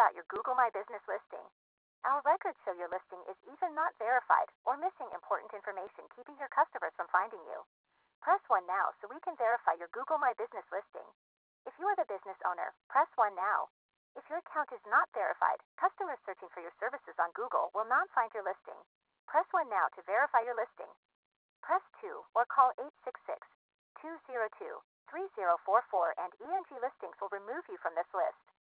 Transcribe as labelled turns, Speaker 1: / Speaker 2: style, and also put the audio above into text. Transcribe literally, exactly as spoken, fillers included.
Speaker 1: about your Google My Business listing. Our records show your listing is either not verified or missing important information, keeping your customers from finding you. Press one now so we can verify your Google My Business listing. If you are the business owner, press one now. If your account is not verified, customers searching for your services on Google will not find your listing. Press one now to verify your listing. Press two or call eight six six, two zero two, three zero four four and E N G Listings will remove you from this list.